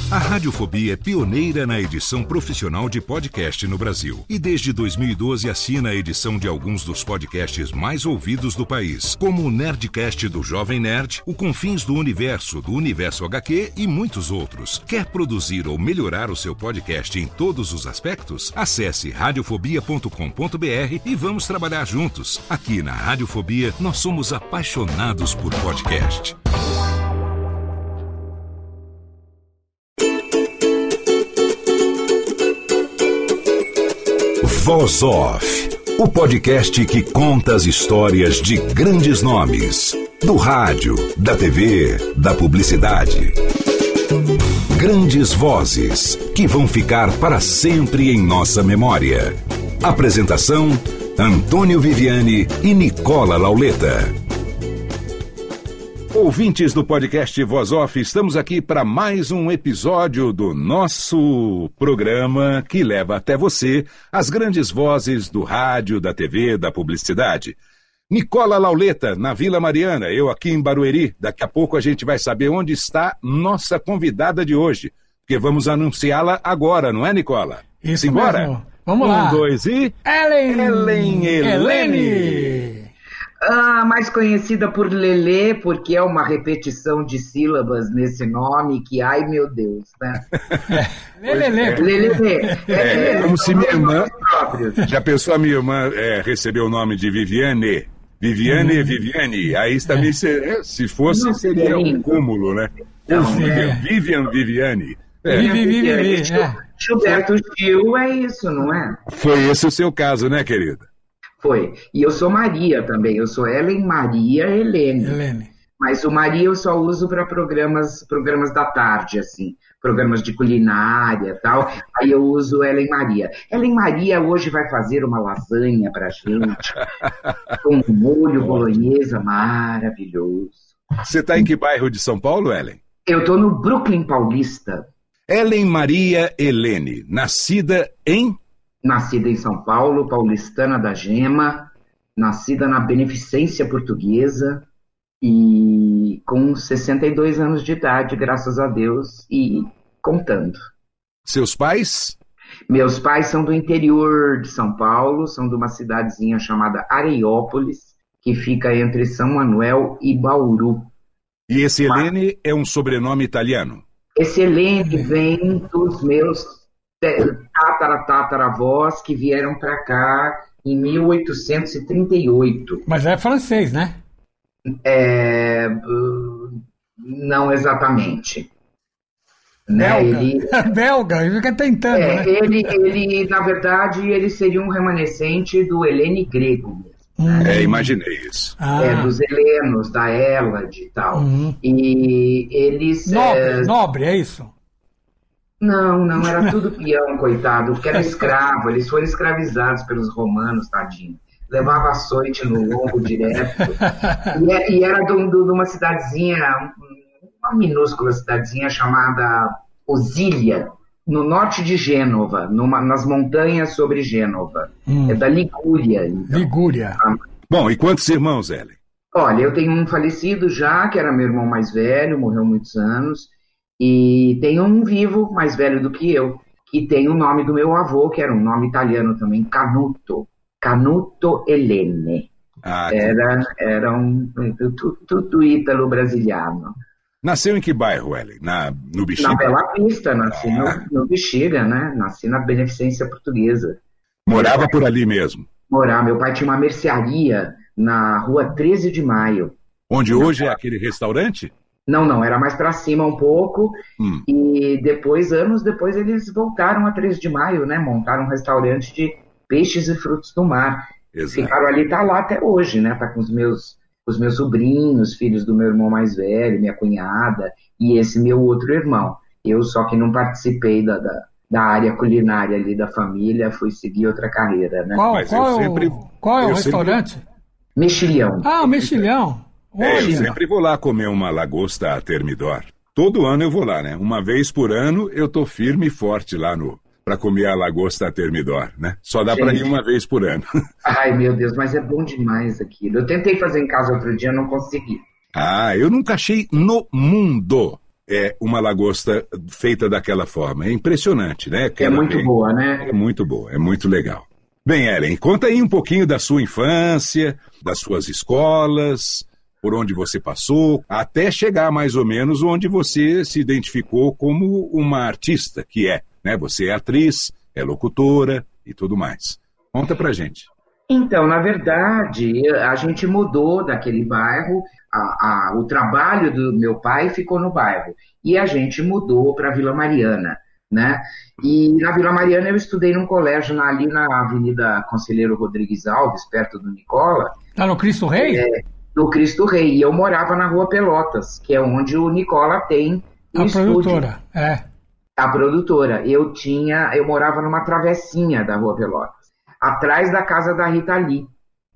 A Radiofobia é pioneira na edição profissional de podcast no Brasil. E desde 2012 assina a edição de alguns dos podcasts mais ouvidos do país, como o Nerdcast do Jovem Nerd, o Confins do Universo HQ e muitos outros. Quer produzir ou melhorar o seu podcast em todos os aspectos? Acesse radiofobia.com.br e vamos trabalhar juntos. Aqui na Radiofobia, nós somos apaixonados por podcast. Voz Off, o podcast que conta as histórias de grandes nomes, do rádio, da TV, da publicidade. Grandes vozes que vão ficar para sempre em nossa memória. Apresentação: Antônio Viviani e Nicola Lauleta. Ouvintes do podcast Voz Off, estamos aqui para mais um episódio do nosso programa que leva até você as grandes vozes do rádio, da TV, da publicidade. Nicola Lauleta, na Vila Mariana, eu aqui em Barueri. Daqui a pouco a gente vai saber onde está nossa convidada de hoje, porque vamos anunciá-la agora, não é, Nicola? Isso Simbora? mesmo. Vamos lá. 1, 2 e... Ellen Helene! Mais conhecida por Lelê, porque é uma repetição de sílabas nesse nome que, ai meu Deus, né? Lelê. Como se minha irmã... Já pensou a minha irmã recebeu o nome de Viviane? Viviane. Aí também, se fosse, seria um cúmulo, né? Viviane. Vivi. Gilberto Gil é isso, não é? Foi esse o seu caso, né, querida? Foi. E eu sou Maria também. Eu sou Ellen Maria Helene. Mas o Maria eu só uso para programas da tarde, assim. Programas de culinária e tal. Aí eu uso Ellen Maria. Ellen Maria hoje vai fazer uma lasanha pra gente. Com um molho bolonhesa maravilhoso. Você tá em que bairro de São Paulo, Ellen? Eu tô no Brooklyn Paulista. Ellen Maria Helene, nascida em São Paulo, paulistana da Gema, nascida na Beneficência Portuguesa e com 62 anos de idade, graças a Deus, e contando. Seus pais? Meus pais são do interior de São Paulo, são de uma cidadezinha chamada Areiópolis, que fica entre São Manuel e Bauru. E esse Helene é um sobrenome italiano? Esse Helene vem dos meus tataravós que vieram para cá em 1838. Mas é francês, né? Não exatamente. Belga, belga, ele fica tentando, né? Ele, na verdade, ele seria um remanescente do Helene grego mesmo. Imaginei isso. Dos helenos, da Hélade e tal. E eles... Nobre, é isso? Não, era tudo peão, coitado, porque era escravo, eles foram escravizados pelos romanos, tadinho. Levava açoite no lombo direto. E era de uma cidadezinha, uma minúscula cidadezinha chamada Osília, no norte de Gênova, nas montanhas sobre Gênova. É da Ligúria. Então. Ligúria. Bom, e quantos irmãos, Ellen? Olha, eu tenho um falecido já, que era meu irmão mais velho, morreu há muitos anos. E tem um vivo, mais velho do que eu, que tem o nome do meu avô, que era um nome italiano também, Canuto Helene. Era tudo ítalo-brasiliano. Nasceu em que bairro, Ellen? No Bexiga? Na Bela Vista, nasci no Bexiga, né? Nasci na Beneficência Portuguesa. Morava por ali mesmo? Meu pai tinha uma mercearia na rua 13 de Maio. Onde hoje é aquele restaurante? Não, era mais para cima um pouco, e anos depois, eles voltaram a 13 de Maio, né? Montaram um restaurante de peixes e frutos do mar. Exato. Ficaram ali, tá lá até hoje, né? Tá com os meus sobrinhos, filhos do meu irmão mais velho, minha cunhada, e esse meu outro irmão. Eu só que não participei da área culinária ali da família, fui seguir outra carreira, né? Qual é o restaurante? Mexilhão. O Mexilhão. Eu sempre vou lá comer uma lagosta a Termidor. Todo ano eu vou lá, né? Uma vez por ano eu tô firme e forte lá para comer a lagosta a Termidor, né? Só dá para ir uma vez por ano. Ai, meu Deus, mas é bom demais aquilo. Eu tentei fazer em casa outro dia, não consegui. Eu nunca achei no mundo uma lagosta feita daquela forma. É impressionante, né? É muito boa, né? É muito boa, é muito legal. Bem, Ellen, conta aí um pouquinho da sua infância, das suas escolas, por onde você passou, até chegar mais ou menos onde você se identificou como uma artista, que é, né? Você é atriz, é locutora e tudo mais. Conta pra gente. Então, na verdade, a gente mudou daquele bairro, o trabalho do meu pai ficou no bairro, e a gente mudou para Vila Mariana, né? E na Vila Mariana eu estudei num colégio ali na Avenida Conselheiro Rodrigues Alves, perto do Nicola. Tá no Cristo Rei? No Cristo Rei, e eu morava na Rua Pelotas, que é onde o Nicola tem o estúdio. Produtora, A produtora. Eu morava numa travessinha da Rua Pelotas, atrás da casa da Rita Lee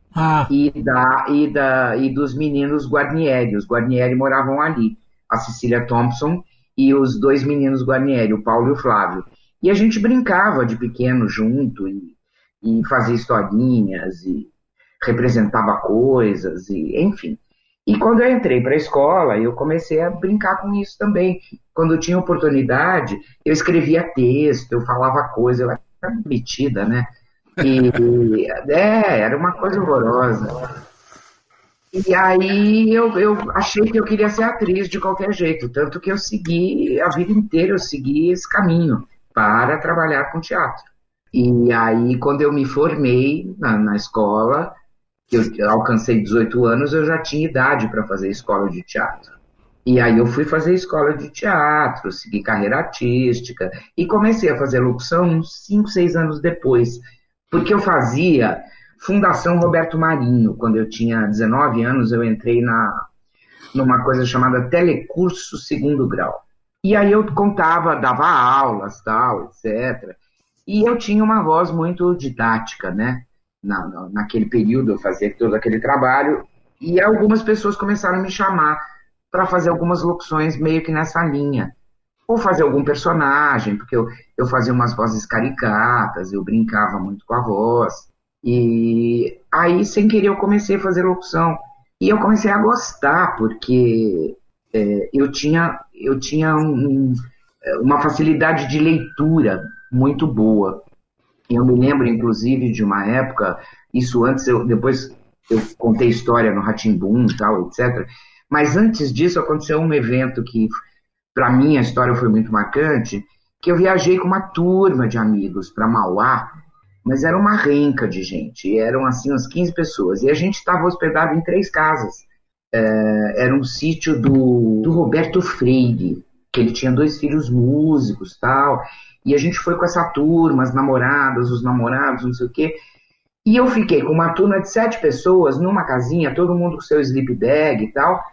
e dos meninos Guarnieri. Os Guarnieri moravam ali, a Cecília Thompson e os dois meninos Guarnieri, o Paulo e o Flávio. E a gente brincava de pequeno junto e fazia historinhas e representava coisas, e enfim. E quando eu entrei para a escola, eu comecei a brincar com isso também. Quando eu tinha oportunidade, eu escrevia texto, eu falava coisa, eu era metida, né? E era uma coisa horrorosa. E aí eu achei que eu queria ser atriz de qualquer jeito, tanto que eu segui, a vida inteira eu segui esse caminho para trabalhar com teatro. E aí, quando eu me formei na escola, que eu alcancei 18 anos, eu já tinha idade para fazer escola de teatro. E aí eu fui fazer escola de teatro, segui carreira artística e comecei a fazer locução uns 5, 6 anos depois, porque eu fazia Fundação Roberto Marinho. Quando eu tinha 19 anos, eu entrei numa coisa chamada Telecurso Segundo Grau. E aí eu contava, dava aulas, tal, etc. E eu tinha uma voz muito didática, né? Naquele período eu fazia todo aquele trabalho e algumas pessoas começaram a me chamar para fazer algumas locuções meio que nessa linha. Ou fazer algum personagem, porque eu fazia umas vozes caricatas, eu brincava muito com a voz. E aí, sem querer, eu comecei a fazer locução. E eu comecei a gostar, porque eu tinha uma facilidade de leitura muito boa. Eu me lembro, inclusive, de uma época, isso antes, depois eu contei história no Rá-Tim-Bum e tal, etc. Mas antes disso aconteceu um evento que, para mim, a história foi muito marcante, que eu viajei com uma turma de amigos para Mauá, mas era uma renca de gente, eram assim umas 15 pessoas, e a gente estava hospedado em 3 casas. Era um sítio do Roberto Freire, que ele tinha 2 filhos músicos, tal, e a gente foi com essa turma, as namoradas, os namorados, não sei o quê, e eu fiquei com uma turma de 7 pessoas numa casinha, todo mundo com seu sleep bag e tal,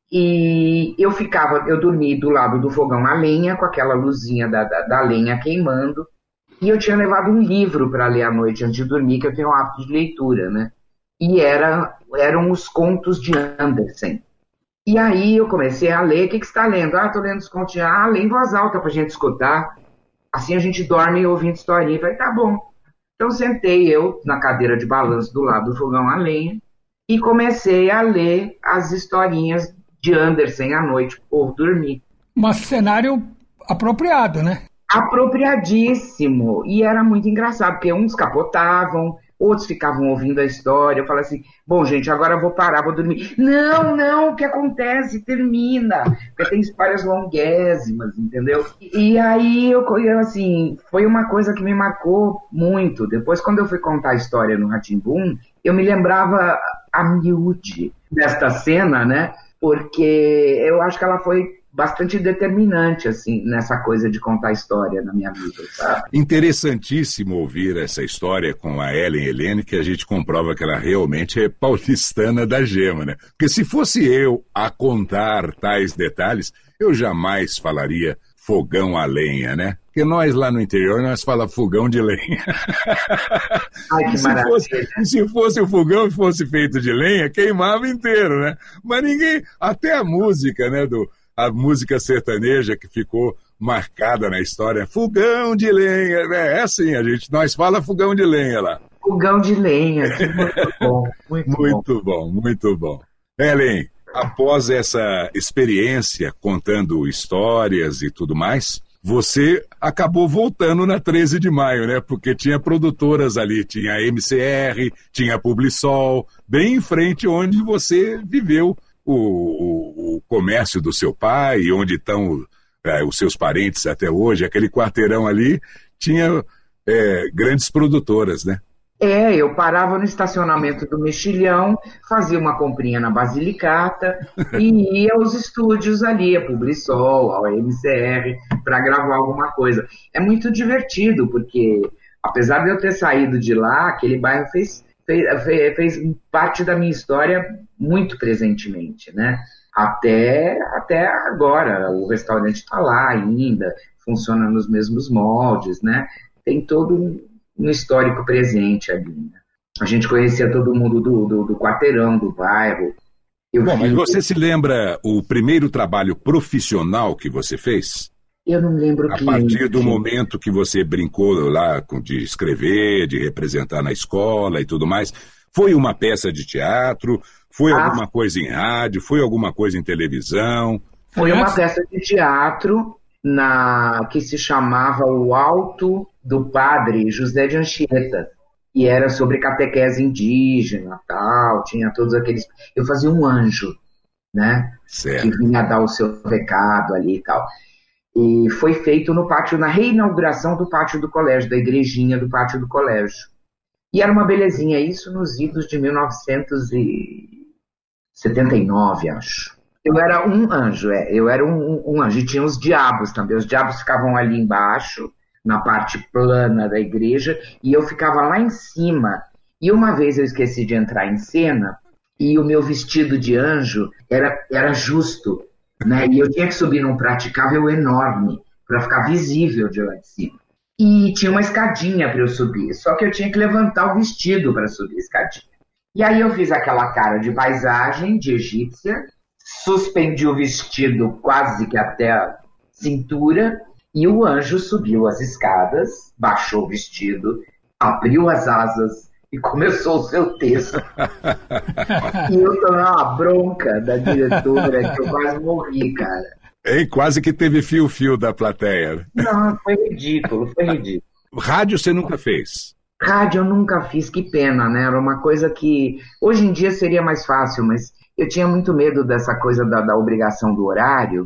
e eu dormi do lado do fogão a lenha, com aquela luzinha da lenha queimando, e eu tinha levado um livro para ler à noite antes de dormir, que eu tenho um hábito de leitura, né? E eram os contos de Andersen. E aí eu comecei a ler. O que você está lendo? Estou lendo os contos de... lê em voz alta para a gente escutar. Assim a gente dorme ouvindo historinha. Eu falei, tá bom. Então sentei eu na cadeira de balanço do lado do fogão a lenha e comecei a ler as historinhas de Andersen à noite, para o povo dormir. Um cenário apropriado, né? Apropriadíssimo. E era muito engraçado, porque uns capotavam, outros ficavam ouvindo a história. Eu falei assim, bom, gente, agora eu vou parar, vou dormir. Não, o que acontece? Termina. Porque tem histórias longuésimas, entendeu? E aí, eu assim, foi uma coisa que me marcou muito. Depois, quando eu fui contar a história no Rá-Tim-Bum, eu me lembrava a miúde desta cena, né? Porque eu acho que ela foi bastante determinante, assim, nessa coisa de contar história na minha vida, sabe? Interessantíssimo ouvir essa história com a Ellen Helene, que a gente comprova que ela realmente é paulistana da gema, né? Porque se fosse eu a contar tais detalhes, eu jamais falaria fogão a lenha, né? Porque nós lá no interior, nós falamos fogão de lenha. Ai, que maravilha. Se fosse o fogão que fosse feito de lenha, queimava inteiro, né? Mas ninguém, até a música, né, a música sertaneja que ficou marcada na história, fogão de lenha, é assim, nós fala fogão de lenha lá. Fogão de lenha, que muito bom, muito bom. Ellen, após essa experiência, contando histórias e tudo mais, você acabou voltando na 13 de maio, né? Porque tinha produtoras ali, tinha a MCR, tinha a Publisol, bem em frente onde você viveu o comércio do seu pai, onde estão os seus parentes até hoje. Aquele quarteirão ali tinha grandes produtoras, né? Eu parava no estacionamento do Mexilhão, fazia uma comprinha na Basilicata e ia aos estúdios ali, a Publisol, a MCR, para gravar alguma coisa. É muito divertido, porque apesar de eu ter saído de lá, aquele bairro fez parte da minha história muito presentemente, né? Até agora, o restaurante está lá ainda, funciona nos mesmos moldes, né? Tem todo um histórico presente ali, né? A gente conhecia todo mundo do quarteirão, do bairro. Mas você se lembra o primeiro trabalho profissional que você fez? Eu não lembro a partir do momento que você brincou lá de escrever, de representar na escola e tudo mais, foi uma peça de teatro? Foi alguma coisa em rádio? Foi alguma coisa em televisão? Foi uma peça de teatro que se chamava O Alto do Padre José de Anchieta, e era sobre catequese indígena, tal, tinha todos aqueles... Eu fazia um anjo, né? Certo. Que vinha dar o seu recado ali e tal. E foi feito no pátio, na reinauguração do pátio do colégio, da igrejinha do pátio do colégio. E era uma belezinha, isso nos idos de 1979, acho. Eu era um anjo, eu era um anjo. E tinha os diabos também. Os diabos ficavam ali embaixo, na parte plana da igreja, e eu ficava lá em cima. E uma vez eu esqueci de entrar em cena, e o meu vestido de anjo era justo, né? E eu tinha que subir num praticável enorme, para ficar visível de lá de cima. E tinha uma escadinha para eu subir, só que eu tinha que levantar o vestido para subir a escadinha. E aí eu fiz aquela cara de paisagem, de egípcia, suspendi o vestido quase que até a cintura, e o anjo subiu as escadas, baixou o vestido, abriu as asas e começou o seu texto. E eu tomei uma bronca da diretora que eu quase morri, cara. Quase que teve fio-fio da plateia. Não, foi ridículo. Rádio você nunca fez? Rádio eu nunca fiz, que pena, né? Era uma coisa que hoje em dia seria mais fácil, mas eu tinha muito medo dessa coisa da obrigação do horário,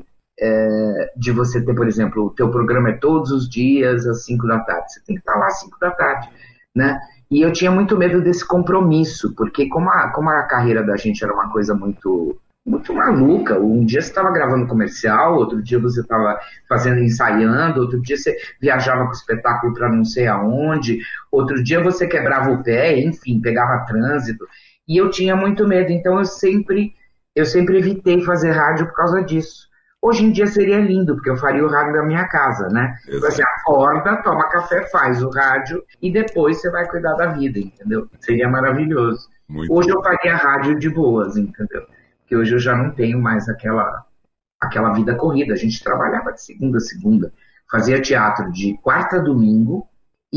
de você ter, por exemplo, o teu programa é todos os dias às 5 da tarde. Você tem que estar lá às 5 da tarde, né? E eu tinha muito medo desse compromisso, porque como a carreira da gente era uma coisa muito, muito maluca, um dia você estava gravando comercial, outro dia você estava ensaiando, outro dia você viajava com o espetáculo para não sei aonde, outro dia você quebrava o pé, enfim, pegava trânsito. E eu tinha muito medo, então eu sempre evitei fazer rádio por causa disso. Hoje em dia seria lindo, porque eu faria o rádio da minha casa, né? Você acorda, toma café, faz o rádio e depois você vai cuidar da vida, entendeu? Seria maravilhoso. Hoje eu faria rádio de boas, entendeu? Porque hoje eu já não tenho mais aquela vida corrida. A gente trabalhava de segunda a segunda, fazia teatro de quarta a domingo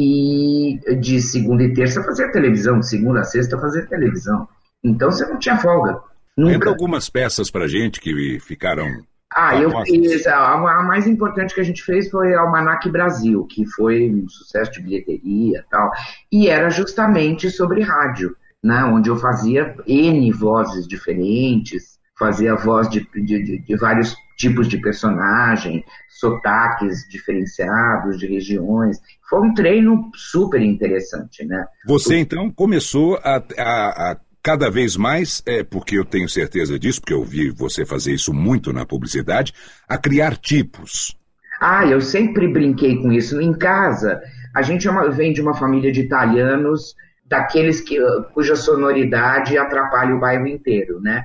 e de segunda e terça fazia televisão, de segunda a sexta fazia televisão. Então você não tinha folga. Nunca. Lembra algumas peças pra gente que ficaram... eu fiz, a mais importante que a gente fez foi Almanac Brasil, que foi um sucesso de bilheteria e tal, e era justamente sobre rádio, né, onde eu fazia N vozes diferentes, fazia voz de vários tipos de personagem, sotaques diferenciados de regiões. Foi um treino super interessante, né? Você então começou a cada vez mais, porque eu tenho certeza disso, porque eu vi você fazer isso muito na publicidade, a criar tipos. Eu sempre brinquei com isso. Em casa, a gente vem de uma família de italianos, daqueles cuja sonoridade atrapalha o bairro inteiro, né?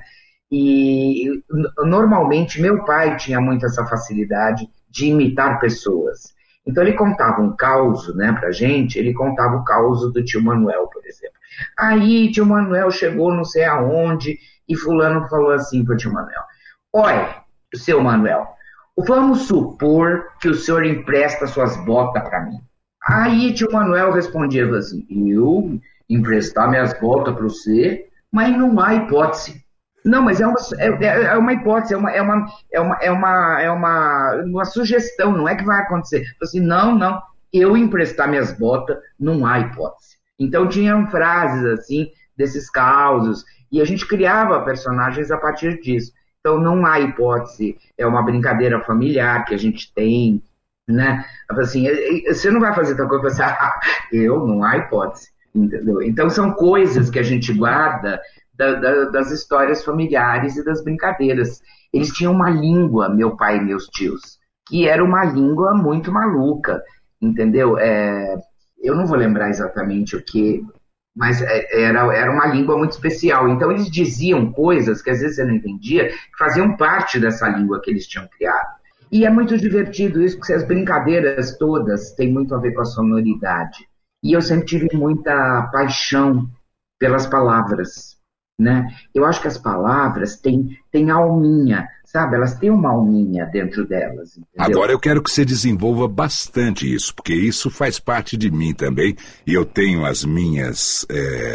E normalmente meu pai tinha muito essa facilidade de imitar pessoas. Então ele contava um caos, né, pra gente, ele contava o caos do tio Manuel, por exemplo. Aí tio Manuel chegou não sei aonde e fulano falou assim pro tio Manuel: olha, seu Manuel, vamos supor que o senhor empresta suas botas para mim. Aí tio Manuel respondia assim: eu emprestar minhas botas para você? Mas não há hipótese. Não, mas é uma hipótese, uma sugestão, não é que vai acontecer. Assim, não, eu emprestar minhas botas, não há hipótese. Então tinham frases assim, desses causos, e a gente criava personagens a partir disso. Então não há hipótese, é uma brincadeira familiar que a gente tem, né? Assim, você não vai fazer tal coisa, não há hipótese, entendeu? Então são coisas que a gente guarda das histórias familiares e das brincadeiras. Eles tinham uma língua, meu pai e meus tios, que era uma língua muito maluca, entendeu? Eu não vou lembrar exatamente o que, mas era uma língua muito especial. Então eles diziam coisas que às vezes você não entendia, que faziam parte dessa língua que eles tinham criado. E é muito divertido isso, porque as brincadeiras todas têm muito a ver com a sonoridade. E eu sempre tive muita paixão pelas palavras, né? Eu acho que as palavras têm alminha, sabe? Elas têm uma alminha dentro delas, entendeu? Agora eu quero que você desenvolva bastante isso, porque isso faz parte de mim também, e eu tenho as minhas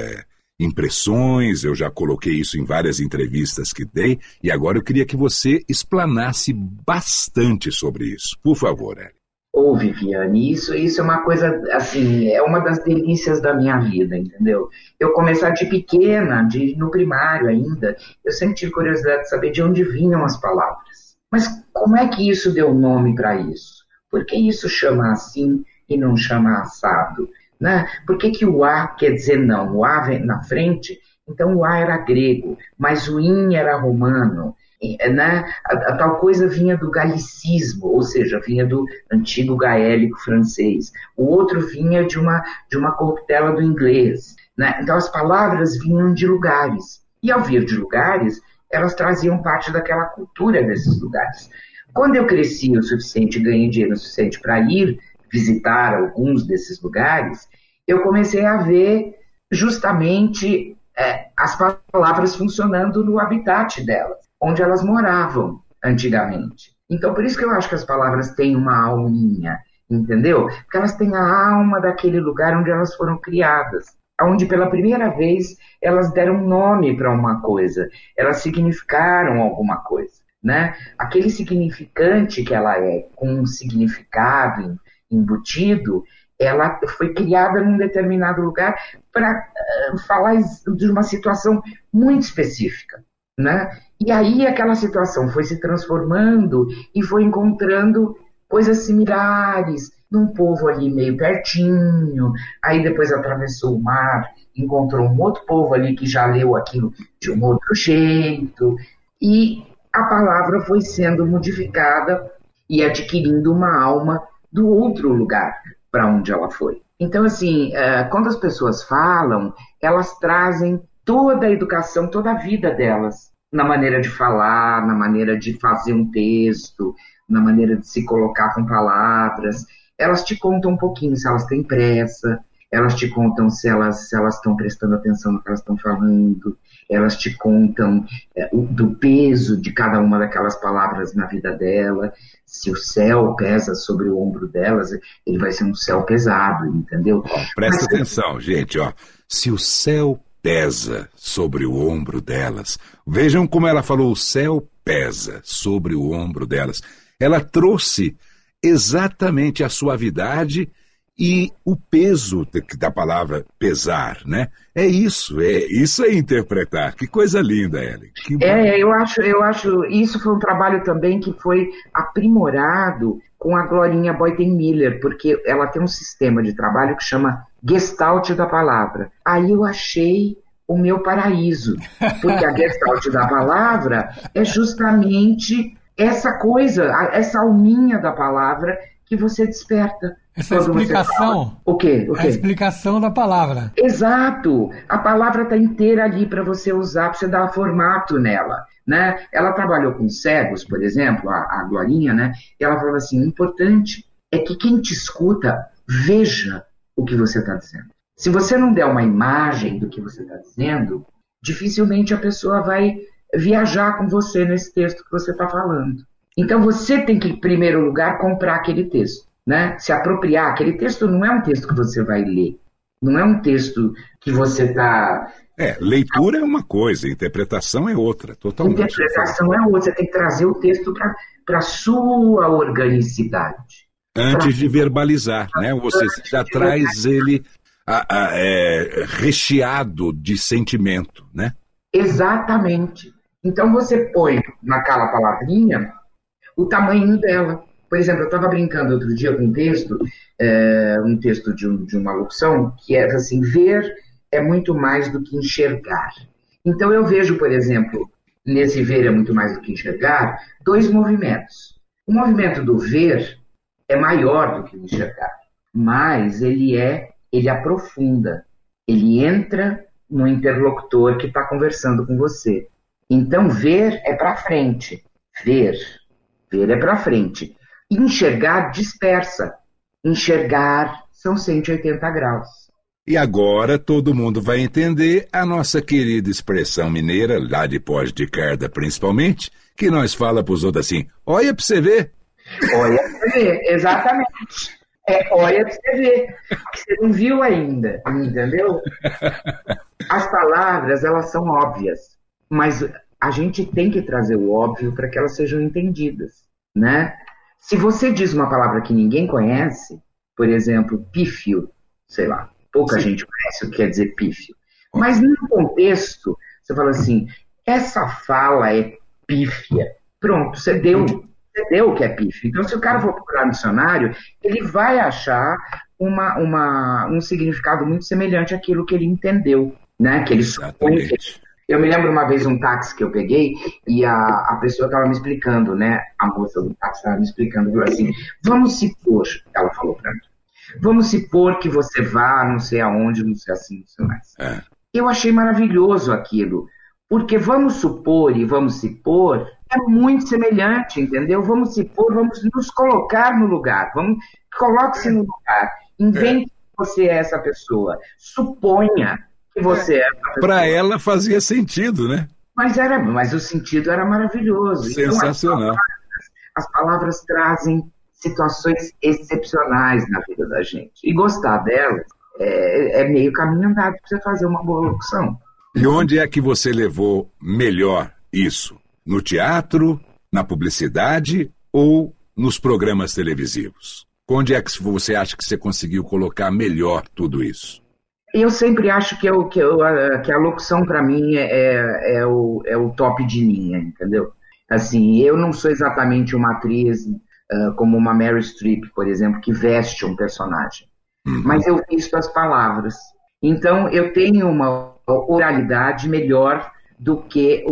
impressões, eu já coloquei isso em várias entrevistas que dei, e agora eu queria que você explanasse bastante sobre isso. Por favor, Hélio. Ô, Viviane, isso é uma coisa, assim, é uma das delícias da minha vida, entendeu? Eu começar de pequena, no primário ainda, eu sempre tive curiosidade de saber de onde vinham as palavras. Mas como é que isso deu nome para isso? Por que isso chama assim e não chama assado? Né? Por que o A quer dizer não? O A vem na frente, então o A era grego, mas o IN era romano. Né? A tal coisa vinha do galicismo, ou seja, vinha do antigo gaélico francês. O outro vinha de uma corruptela do inglês. Né? Então as palavras vinham de lugares. E ao vir de lugares, elas traziam parte daquela cultura desses lugares. Quando eu cresci o suficiente, ganhei dinheiro o suficiente para ir visitar alguns desses lugares, eu comecei a ver justamente as palavras funcionando no habitat delas, onde elas moravam antigamente. Então, por isso que eu acho que as palavras têm uma alminha, entendeu? Porque elas têm a alma daquele lugar onde elas foram criadas, onde pela primeira vez elas deram nome para uma coisa, elas significaram alguma coisa, né? Aquele significante que ela é, com um significado embutido, ela foi criada num determinado lugar para falar de uma situação muito específica, né? E aí aquela situação foi se transformando e foi encontrando coisas similares num povo ali meio pertinho, aí depois atravessou o mar, encontrou um outro povo ali que já leu aquilo de um outro jeito, e a palavra foi sendo modificada e adquirindo uma alma do outro lugar para onde ela foi. Então, assim, quando as pessoas falam, elas trazem toda a educação, toda a vida delas, na maneira de falar, na maneira de fazer um texto, na maneira de se colocar com palavras. Elas te contam um pouquinho se elas têm pressa, elas te contam se elas estão prestando atenção no que elas estão falando, elas te contam do peso de cada uma daquelas palavras na vida dela. Se o céu pesa sobre o ombro delas, ele vai ser um céu pesado, entendeu? Presta atenção, gente, ó. Se o céu pesa sobre o ombro delas, vejam como ela falou, o céu pesa sobre o ombro delas. Ela trouxe exatamente a suavidade e o peso da palavra pesar, né? Isso é interpretar. Que coisa linda, Ellen. Eu acho, isso foi um trabalho também que foi aprimorado com a Glorinha Boyden-Miller, porque ela tem um sistema de trabalho que chama Gestalt da palavra. Aí eu achei o meu paraíso, porque a Gestalt da palavra é justamente essa coisa, essa alminha da palavra que você desperta. Essa explicação. O quê? A explicação da palavra. Exato. A palavra está inteira ali para você usar, para você dar formato nela. Né? Ela trabalhou com cegos, por exemplo, a Glorinha, né? E ela falou assim, o importante é que quem te escuta veja o que você está dizendo. Se você não der uma imagem do que você está dizendo, dificilmente a pessoa vai viajar com você nesse texto que você está falando. Então você tem que, em primeiro lugar, comprar aquele texto, né? Se apropriar. Aquele texto não é um texto que você vai ler, não é um texto que você está Leitura é uma coisa, interpretação é outra, totalmente. Interpretação é outra, você tem que trazer o texto para a sua organicidade. Antes de verbalizar, né? Você já traz ele recheado de sentimento, né? Exatamente. Então você põe naquela palavrinha o tamanho dela. Por exemplo, eu estava brincando outro dia com um texto de uma locução, que é assim, ver é muito mais do que enxergar. Então eu vejo, por exemplo, nesse ver é muito mais do que enxergar, dois movimentos. O movimento do ver é maior do que o enxergar, mas ele aprofunda, ele entra no interlocutor que está conversando com você. Então ver é para frente, ver é para frente. Enxergar dispersa, enxergar são 180 graus. E agora todo mundo vai entender a nossa querida expressão mineira, lá de Pós de Carda principalmente, que nós fala para os outros assim, olha para você ver. Olha para você ver, exatamente. Olha para você ver. Você não viu ainda, entendeu? As palavras, elas são óbvias, mas a gente tem que trazer o óbvio para que elas sejam entendidas, né? Se você diz uma palavra que ninguém conhece, por exemplo, pífio, sei lá, pouca gente conhece o que quer dizer pífio. Mas no contexto, você fala assim, essa fala é pífia. Pronto, você deu o que é pífio. Então, se o cara for procurar no dicionário, ele vai achar um significado muito semelhante àquilo que ele entendeu, né? Que ele supõe. Eu me lembro uma vez um táxi que eu peguei e a pessoa estava me explicando, né? A moça do táxi estava me explicando, falou assim, vamos supor, ela falou para mim, vamos supor que você vá não sei aonde, não sei assim, não sei mais. Eu achei maravilhoso aquilo, porque vamos supor e vamos se pôr é muito semelhante, entendeu? Vamos se pôr, vamos nos colocar no lugar, coloque-se no lugar, invente que você é essa pessoa, suponha que você é essa pessoa. Para ela fazia sentido, né? Mas o sentido era maravilhoso. Sensacional. Então, as palavras trazem situações excepcionais na vida da gente. E gostar delas é meio caminho andado para você fazer uma boa locução. E onde é que você levou melhor isso? No teatro, na publicidade ou nos programas televisivos? Onde é que você acha que você conseguiu colocar melhor tudo isso? Eu sempre acho que a locução, para mim, é o top de linha, entendeu? Assim, eu não sou exatamente uma atriz como uma Meryl Streep, por exemplo, que veste um personagem. Mas eu visto as palavras. Então, eu tenho uma oralidade melhor do que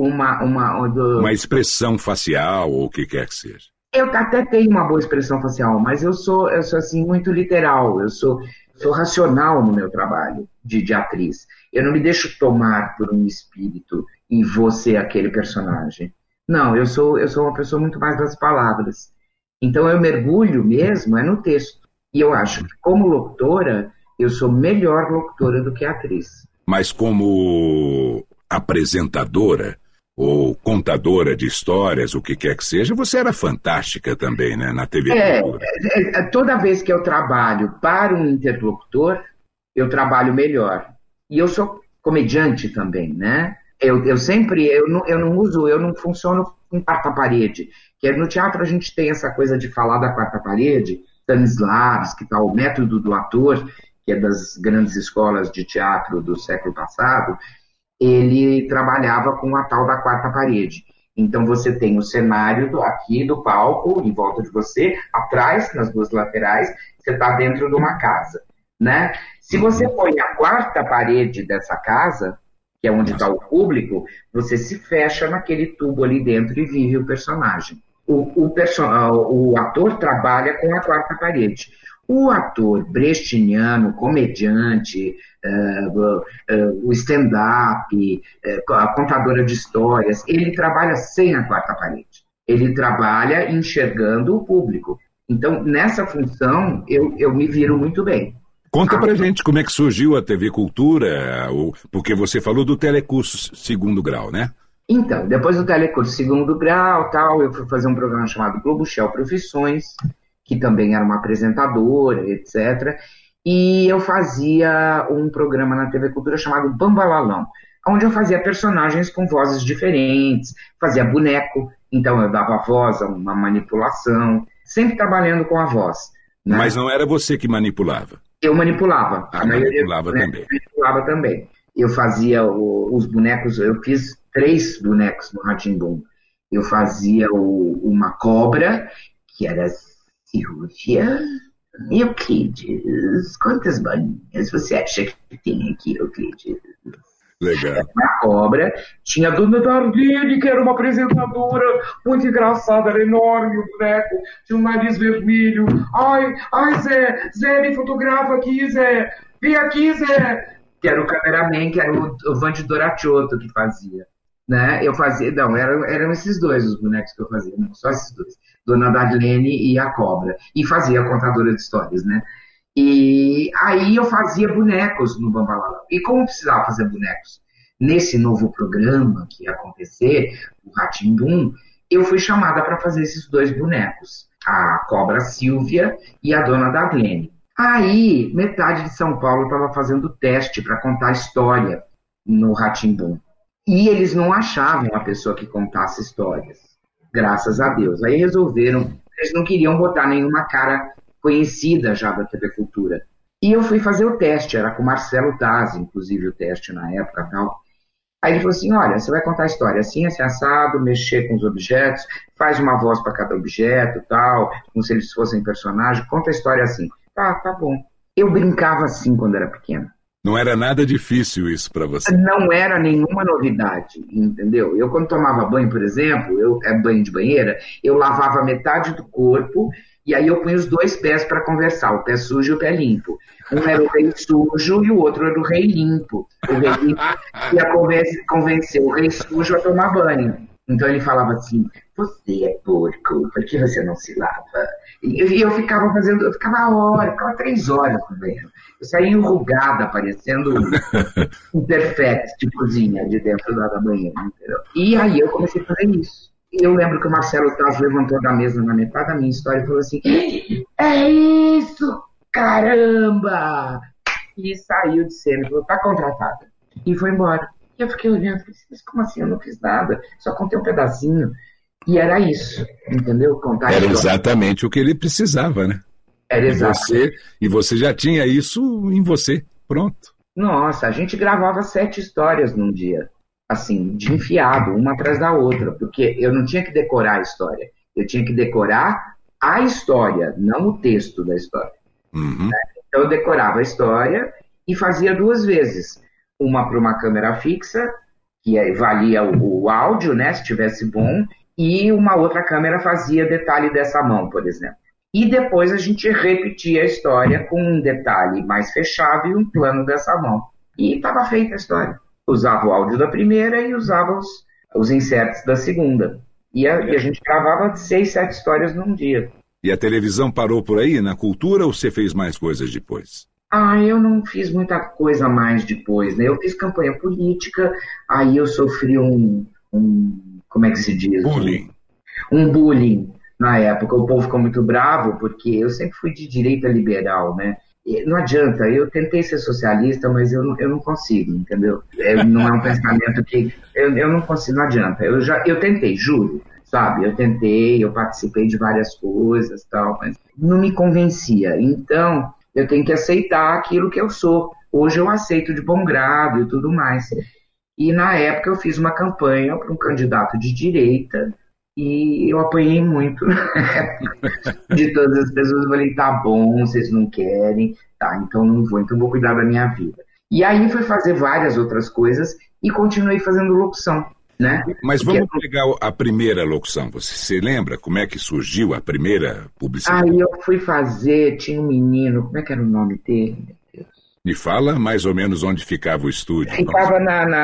uma expressão facial ou o que quer que seja. Eu até tenho uma boa expressão facial, mas eu sou assim, muito literal, eu sou racional no meu trabalho de atriz. Eu não me deixo tomar por um espírito e vou ser aquele personagem. Não, eu sou uma pessoa muito mais das palavras. Então eu mergulho mesmo no texto. E eu acho que como locutora, eu sou melhor locutora do que atriz. Mas como apresentadora ou contadora de histórias, o que quer que seja, você era fantástica também, né, na TV Cultura. Toda vez que eu trabalho para um interlocutor, eu trabalho melhor. E eu sou comediante também, né? Eu não funciono com quarta parede. Que no teatro a gente tem essa coisa de falar da quarta parede, Stanislavski, que tá, o método do ator, que é das grandes escolas de teatro do século passado, ele trabalhava com a tal da quarta parede. Então você tem o cenário aqui do palco, em volta de você, atrás, nas duas laterais, você está dentro de uma casa, né? Se você põe a quarta parede dessa casa, que é onde está o público, você se fecha naquele tubo ali dentro e vive o personagem. O ator trabalha com a quarta parede. O ator brechtiano, comediante, o stand-up, a contadora de histórias, ele trabalha sem a quarta parede. Ele trabalha enxergando o público. Então, nessa função, eu me viro muito bem. Conta pra gente como é que surgiu a TV Cultura, porque você falou do telecurso segundo grau, né? Então, depois do telecurso segundo grau, eu fui fazer um programa chamado Globo Shell Profissões, que também era uma apresentadora, etc. E eu fazia um programa na TV Cultura chamado Bambalalão, onde eu fazia personagens com vozes diferentes, fazia boneco, então eu dava voz a uma manipulação, sempre trabalhando com a voz. Né? Mas não era você que manipulava? Eu manipulava. A maioria manipulava também. Manipulava também. Eu fazia os bonecos, eu fiz 3 bonecos no Rá-Tim-Bum. Eu fazia uma cobra, que era Silvia Euclides. Quantas bolinhas você acha que tem aqui, Euclides? Legal. A cobra. Tinha a Dona Dardine, que era uma apresentadora muito engraçada, era enorme o boneco, tinha um nariz vermelho. Ai, Zé, me fotografa aqui, Zé. Vem aqui, Zé. Que era o cameraman, que era o Vande Doracciotto que fazia. Né? Eu fazia, não, eram esses 2 os bonecos que eu fazia, não, só esses 2. Dona Darlene e a cobra. E fazia a contadora de histórias, né? E aí eu fazia bonecos no Bambalalão. E como precisava fazer bonecos nesse novo programa que ia acontecer, o Rá-Tim-Bum, eu fui chamada para fazer esses 2 bonecos. A cobra Silvia e a Dona Darlene. Aí, metade de São Paulo estava fazendo teste para contar história no Rá-Tim-Bum. E eles não achavam a pessoa que contasse histórias. Graças a Deus. Aí resolveram, eles não queriam botar nenhuma cara conhecida já da TV Cultura. E eu fui fazer o teste, era com o Marcelo Tazzi, inclusive o teste na época e tal. Aí ele falou assim, olha, você vai contar a história assim, assim, assado, mexer com os objetos, faz uma voz para cada objeto tal, como se eles fossem personagem, conta a história assim. Tá bom. Eu brincava assim quando era pequeno. Não era nada difícil isso para você? Não era nenhuma novidade, entendeu? Eu quando tomava banho, por exemplo, banho de banheira, eu lavava metade do corpo e aí eu punha os 2 pés para conversar, o pé sujo e o pé limpo. Um era o rei sujo e o outro era o rei limpo. O rei limpo ia convencer o rei sujo a tomar banho. Então ele falava assim, você é porco, por que você não se lava? E eu ficava 3 horas no banheiro. Eu saía enrugada, parecendo um perfect de cozinha de dentro da banheira. Entendeu? E aí eu comecei a fazer isso. E eu lembro que o Marcelo Taz levantou da mesa na metade da minha história e falou assim, é isso, caramba! E saiu de cena, falou, tá contratada. E foi embora. E eu fiquei olhando, mas como assim? Eu não fiz nada, só contei um pedacinho. E era isso, entendeu? Contar era exatamente o que ele precisava, né? Era exato. E você já tinha isso em você, pronto. Nossa, a gente gravava 7 histórias num dia, assim, de enfiado, uma atrás da outra, porque eu não tinha que decorar a história, eu tinha que decorar a história, não o texto da história. Uhum. Então eu decorava a história e fazia 2 vezes. Uma para uma câmera fixa, que valia o áudio, né, se tivesse bom, e uma outra câmera fazia detalhe dessa mão, por exemplo. E depois a gente repetia a história com um detalhe mais fechado e um plano dessa mão. E estava feita a história. Usava o áudio da primeira e usava os inserts da segunda. E a gente gravava 6, 7 histórias num dia. E a televisão parou por aí, na Cultura, ou você fez mais coisas depois? Eu não fiz muita coisa mais depois, né? Eu fiz campanha política, aí eu sofri como é que se diz? Bullying. Um bullying na época. O povo ficou muito bravo, porque eu sempre fui de direita liberal, né? E não adianta, eu tentei ser socialista, mas eu não consigo, entendeu? Não é um pensamento que... Eu não consigo, não adianta. Eu tentei, juro, sabe? Eu tentei, eu participei de várias coisas e tal, mas não me convencia. Então, eu tenho que aceitar aquilo que eu sou. Hoje eu aceito de bom grado e tudo mais. E na época eu fiz uma campanha para um candidato de direita e eu apanhei muito de todas as pessoas. Eu falei, tá bom, vocês não querem, tá, então não vou, então vou cuidar da minha vida. E aí fui fazer várias outras coisas e continuei fazendo locução, né? Mas vamos pegar a primeira locução. Você se lembra como é que surgiu a primeira publicidade? Aí eu fui fazer, tinha um menino, como é que era o nome dele? Me fala mais ou menos onde ficava o estúdio. Ficava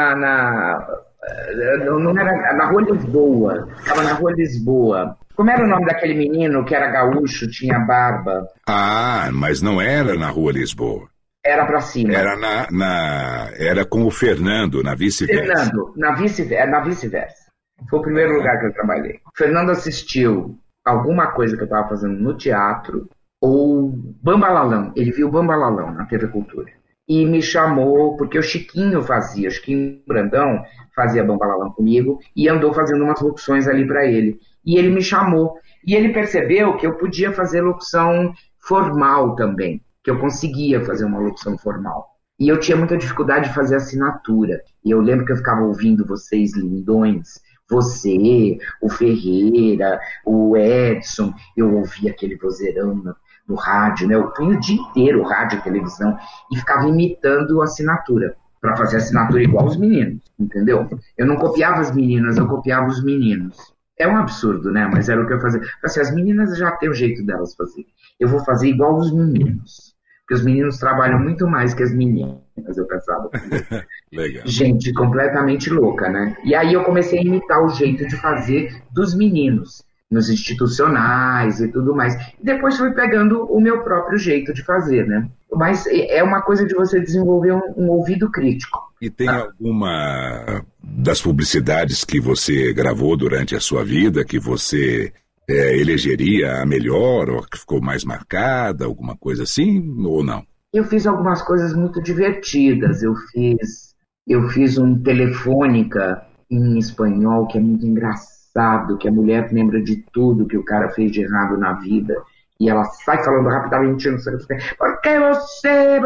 não era na Rua Lisboa. Ficava na Rua Lisboa. Como era o nome daquele menino que era gaúcho, tinha barba? Mas não era na Rua Lisboa. Era pra cima. Era era com o Fernando, na Vice-Versa. Fernando, na Vice-Versa. Foi o primeiro lugar que eu trabalhei. O Fernando assistiu alguma coisa que eu estava fazendo no teatro, ou Bambalalão. Ele viu Bambalalão na TV Cultura. e me chamou, porque o Chiquinho Brandão fazia Bambalalão comigo e andou fazendo umas locuções ali para ele. E ele me chamou. E ele percebeu que eu podia fazer locução formal também, que eu conseguia fazer uma locução formal. E eu tinha muita dificuldade de fazer assinatura. E eu lembro que eu ficava ouvindo vocês lindões, você, o Ferreira, o Edson, eu ouvia aquele vozeirão no rádio, né? Eu punha o dia inteiro rádio e televisão e ficava imitando a assinatura, para fazer assinatura igual os meninos, entendeu? Eu não copiava as meninas, eu copiava os meninos. É um absurdo, né? Mas era o que eu fazia. Assim, as meninas já têm o jeito delas fazer. Eu vou fazer igual os meninos. Porque os meninos trabalham muito mais que as meninas, eu pensava. Legal. Gente completamente louca, né? E aí eu comecei a imitar o jeito de fazer dos meninos, nos institucionais e tudo mais. E depois fui pegando o meu próprio jeito de fazer, né? Mas é uma coisa de você desenvolver um ouvido crítico. E tem alguma das publicidades que você gravou durante a sua vida que você elegeria a melhor ou que ficou mais marcada, alguma coisa assim, ou não? Eu fiz algumas coisas muito divertidas. Eu fiz um Telefônica em espanhol que é muito engraçado, que a mulher lembra de tudo que o cara fez de errado na vida. E ela sai falando rapidamente, não sei o que, porque você,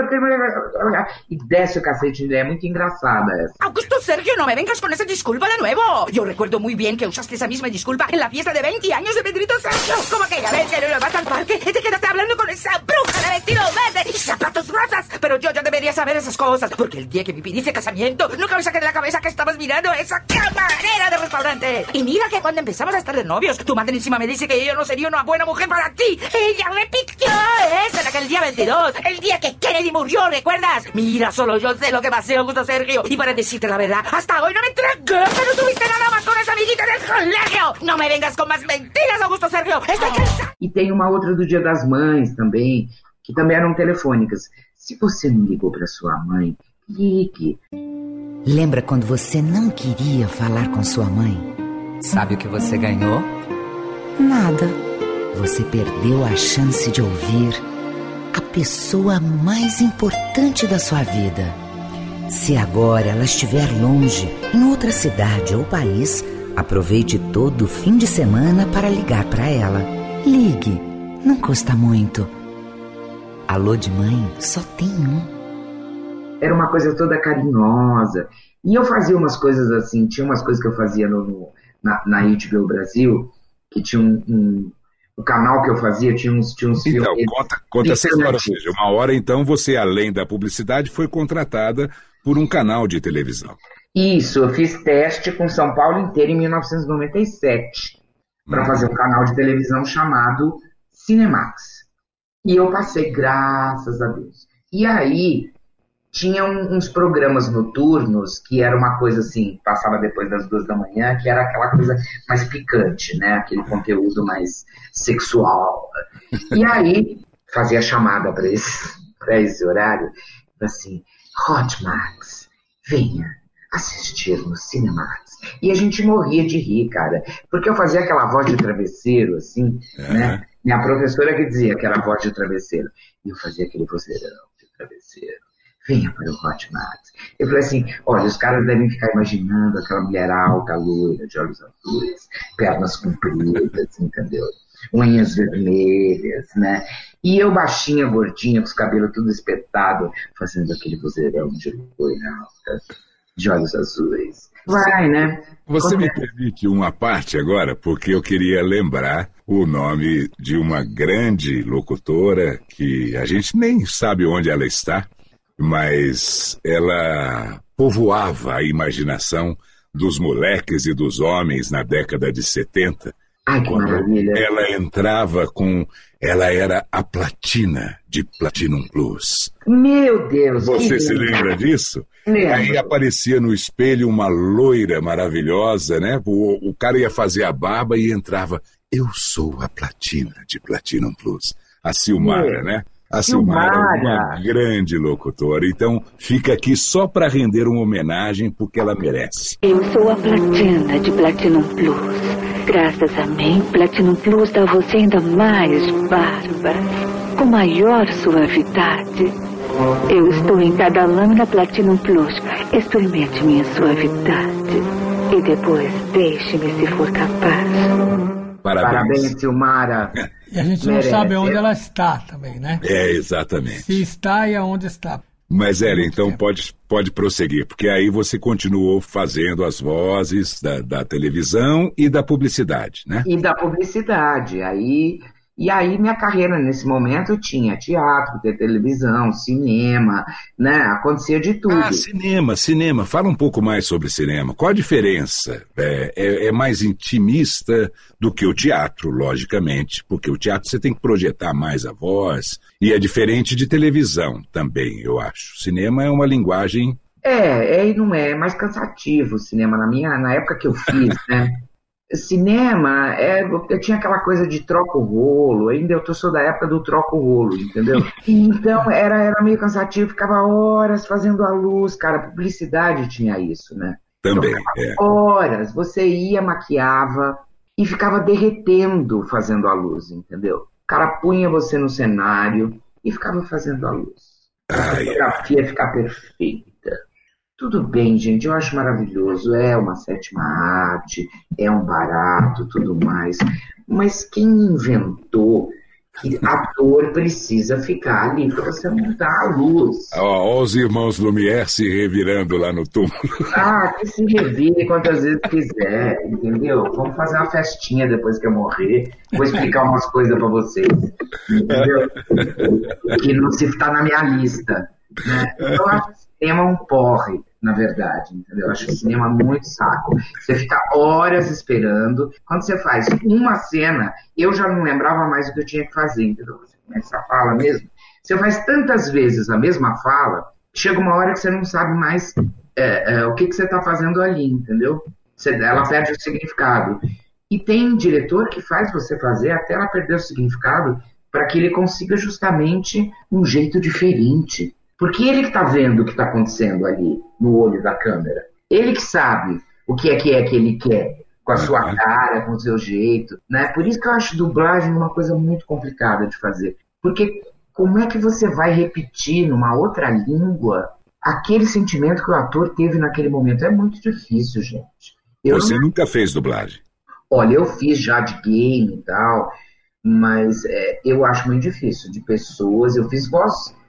e desce o cacete, é muito engraçada essa. Augusto Sergio, no me vengas con esa disculpa de nuevo. Yo recuerdo muy bien que usaste esa misma disculpa en la fiesta de 20 años de Pedrito Sergio. Como aquella vez que no vas al parque y te quedaste hablando con esa bruja de vestido verde y zapatos rosas. Pero yo ya debería saber esas cosas, porque el día que me pidiste casamiento, nunca me saqué de la cabeza que estabas mirando a esa camarera de restaurante. Y mira que cuando empezamos a estar de novios, tu madrísima me dice que yo no sería una buena mujer para ti. Ella repitió eso en aquel día 22, el día que Kennedy murió, ¿recuerdas? Mira, solo yo sé lo que pasó, Augusto Sergio. Y para decirte la verdad, hasta hoy no me tragué que no tuviste nada más con esa amiguita del colegio. No me vengas con más mentiras, Augusto Sergio. Estoy cansado. E tem uma outra do Dia das Mães também, que também eram telefônicas. Se você não ligou para sua mãe, ligue. Lembra quando você não queria falar com sua mãe? Sabe o que você ganhou? Nada. Você perdeu a chance de ouvir a pessoa mais importante da sua vida. Se agora ela estiver longe, em outra cidade ou país, aproveite todo o fim de semana para ligar para ela. Ligue, não custa muito. Alô de mãe só tem um. Era uma coisa toda carinhosa. E eu fazia umas coisas assim, tinha umas coisas que eu fazia na HBO Brasil, que tinha o canal que eu fazia tinha uns então, filmes... conta essa história. Ou seja, uma hora, então, você, além da publicidade, foi contratada por um canal de televisão. Isso, eu fiz teste com São Paulo inteiro em 1997 para fazer um canal de televisão chamado Cinemax. E eu passei, graças a Deus. E aí, tinha uns programas noturnos que era uma coisa assim, passava depois das 2 da manhã, que era aquela coisa mais picante, né? Aquele conteúdo mais sexual. E aí, fazia chamada para esse horário, assim, Hotmax, venha assistir no Cinemax. E a gente morria de rir, cara, porque eu fazia aquela voz de travesseiro, assim, né? Minha professora que dizia que era voz de travesseiro. E eu fazia aquele vozeirão de travesseiro. Venha para o Hotmax. Eu falei assim, olha, os caras devem ficar imaginando aquela mulher alta, loira, de olhos azuis, pernas compridas, entendeu? Unhas vermelhas, né? E eu baixinha, gordinha, com os cabelos tudo espetado, fazendo aquele vozeirão de loira alta, de olhos azuis. Vai, né? Você me permite uma parte agora, porque eu queria lembrar o nome de uma grande locutora que a gente nem sabe onde ela está, mas ela povoava a imaginação dos moleques e dos homens na década de 70. Ai, que maravilha. Ela entrava com... Ela era a platina de Platinum Plus. Meu Deus! Você se lembra disso? Lembro. Aí aparecia no espelho uma loira maravilhosa, né? O cara ia fazer a barba e entrava... Eu sou a platina de Platinum Plus. A Silmara, né? A Silmara é uma grande locutora, então fica aqui só para render uma homenagem porque ela merece. Eu sou a platina de Platinum Plus. Graças a mim, Platinum Plus dá você ainda mais bárbara, com maior suavidade. Eu estou em cada lâmina Platinum Plus. Experimente minha suavidade. E depois deixe-me se for capaz. Parabéns, Silmara. E a gente não sabe onde ela está também, né? Exatamente. Se está e aonde está. Mas, Ellen, então pode prosseguir, porque aí você continuou fazendo as vozes da televisão e da publicidade, né? E da publicidade. E aí minha carreira nesse momento tinha teatro, televisão, cinema, né? Acontecia de tudo. Cinema. Fala um pouco mais sobre cinema. Qual a diferença? É mais intimista do que o teatro, logicamente, porque o teatro você tem que projetar mais a voz, e é diferente de televisão também, eu acho. Cinema é uma linguagem... E não é mais cansativo o cinema. Na época que eu fiz, né? Cinema, eu tinha aquela coisa de troca o rolo, ainda eu sou da época do troca o rolo, entendeu? Então era meio cansativo, ficava horas fazendo a luz, cara, publicidade tinha isso, né? Também, horas, você ia, maquiava e ficava derretendo fazendo a luz, entendeu? O cara punha você no cenário e ficava fazendo a luz. A fotografia ia ficar perfeita. Tudo bem, gente, eu acho maravilhoso, é uma sétima arte, é um barato, tudo mais, mas quem inventou que ator precisa ficar ali para você montar a luz? Ó, os irmãos Lumière se revirando lá no túmulo. Que se revire quantas vezes quiser, entendeu? Vamos fazer uma festinha depois que eu morrer, vou explicar umas coisas para vocês, entendeu? Que não se está na minha lista, né? Eu acho que o cinema é um porre, na verdade, entendeu? Eu acho o cinema muito saco. Você fica horas esperando. Quando você faz uma cena, eu já não lembrava mais o que eu tinha que fazer, entendeu? Você começa a fala mesmo. Você faz tantas vezes a mesma fala, chega uma hora que você não sabe mais o que você está fazendo ali, entendeu? Ela perde o significado. E tem diretor que faz você fazer até ela perder o significado para que ele consiga justamente um jeito diferente. Porque ele que está vendo o que está acontecendo ali no olho da câmera. Ele que sabe o que é que ele quer, com a sua cara, com o seu jeito, né? Por isso que eu acho dublagem uma coisa muito complicada de fazer. Porque como é que você vai repetir numa outra língua aquele sentimento que o ator teve naquele momento? É muito difícil, gente. Você nunca fez dublagem? Olha, eu fiz já de game e tal, mas eu acho muito difícil. De pessoas, eu fiz voz...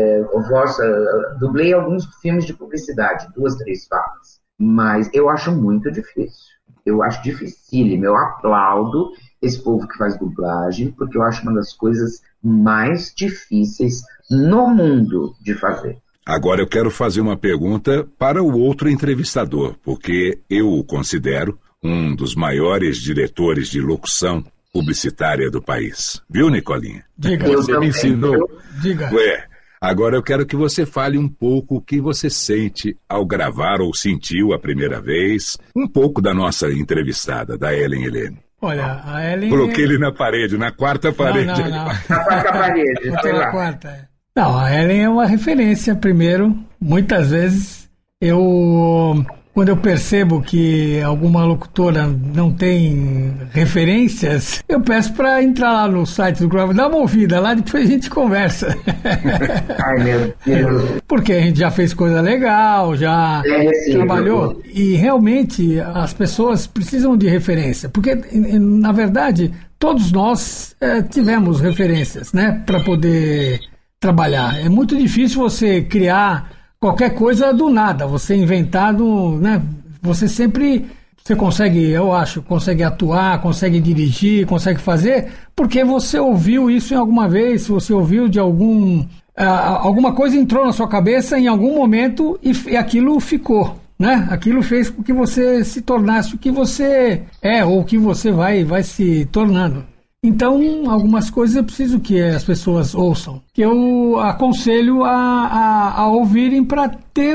dublei alguns filmes de publicidade, 2, 3 falas, mas eu acho muito difícil, eu acho dificílimo, eu aplaudo esse povo que faz dublagem, porque eu acho uma das coisas mais difíceis no mundo de fazer. Agora eu quero fazer uma pergunta para o outro entrevistador, porque eu o considero um dos maiores diretores de locução publicitária do país, viu, Nicolinha? Diga, você me ensinou. Diga. Agora eu quero que você fale um pouco o que você sente ao gravar ou sentiu a primeira vez, um pouco da nossa entrevistada, da Ellen Helene. Olha, a Ellen... Coloquei ele na parede, na quarta parede. Não. Na quarta parede, foi lá. Quarta. Não, a Ellen é uma referência, primeiro. Muitas vezes quando eu percebo que alguma locutora não tem referências, eu peço para entrar lá no site do Grove, dá uma ouvida lá, depois a gente conversa. Ai, meu Deus. Porque a gente já fez coisa legal, já trabalhou. E realmente as pessoas precisam de referência, porque na verdade todos nós tivemos referências, né, para poder trabalhar. É muito difícil você criar qualquer coisa do nada, você inventar, né? Você consegue, eu acho, consegue atuar, consegue dirigir, consegue fazer, porque você ouviu isso em alguma vez, você ouviu de alguma coisa entrou na sua cabeça em algum momento e aquilo ficou, né? Aquilo fez com que você se tornasse o que você é ou o que você vai se tornando. Então, algumas coisas eu preciso que as pessoas ouçam, que eu aconselho a ouvirem para ter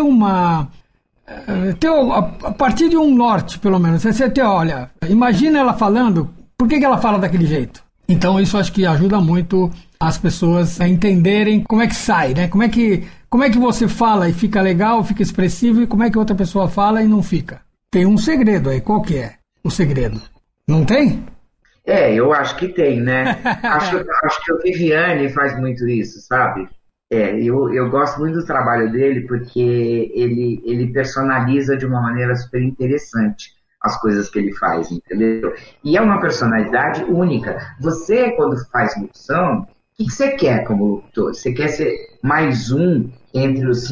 a partir de um norte, pelo menos. Você olha, imagina ela falando, por que ela fala daquele jeito? Então, isso acho que ajuda muito as pessoas a entenderem como é que sai, né? Como é que você fala e fica legal, fica expressivo, e como é que outra pessoa fala e não fica. Tem um segredo aí, qual que é o segredo? Não tem? Eu acho que tem, né? Acho que o Viviane faz muito isso, sabe? Eu gosto muito do trabalho dele porque ele personaliza de uma maneira super interessante as coisas que ele faz, entendeu? E é uma personalidade única. Você, quando faz locução, o que você quer como locutor? Você quer ser mais um entre os